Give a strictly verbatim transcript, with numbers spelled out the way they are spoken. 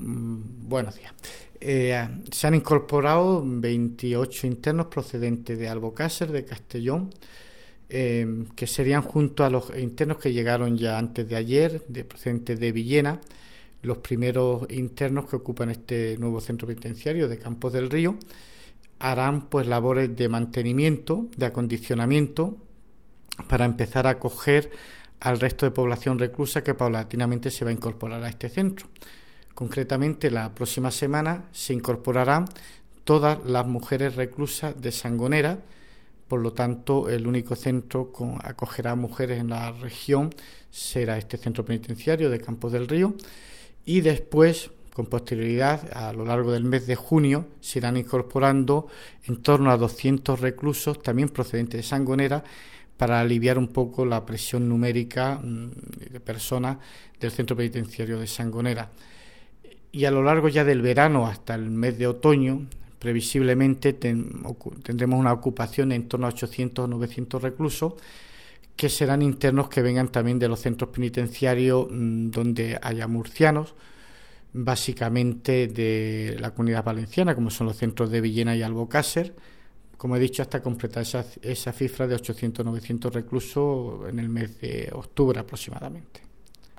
Mm, Buenos días. Eh, se han incorporado veintiocho internos procedentes de Albocácer, de Castellón, eh, que serían, junto a los internos que llegaron ya antes de ayer, de procedentes de Villena, los primeros internos que ocupan este nuevo centro penitenciario de Campos del Río. Harán pues labores de mantenimiento, de acondicionamiento, para empezar a acoger al resto de población reclusa que paulatinamente se va a incorporar a este centro. Concretamente, la próxima semana se incorporarán todas las mujeres reclusas de Sangonera. Por lo tanto, el único centro que acogerá a mujeres en la región será este centro penitenciario de Campos del Río, y después, con posterioridad, a lo largo del mes de junio, se irán incorporando en torno a doscientos reclusos, también procedentes de Sangonera, para aliviar un poco la presión numérica de personas del centro penitenciario de Sangonera. Y a lo largo ya del verano hasta el mes de otoño, previsiblemente ten, tendremos una ocupación en torno a ochocientos o novecientos reclusos, que serán internos que vengan también de los centros penitenciarios mmm, donde haya murcianos, básicamente de la Comunidad Valenciana, como son los centros de Villena y Albocácer, como he dicho, hasta completar esa, esa cifra de ochocientos o novecientos reclusos en el mes de octubre aproximadamente.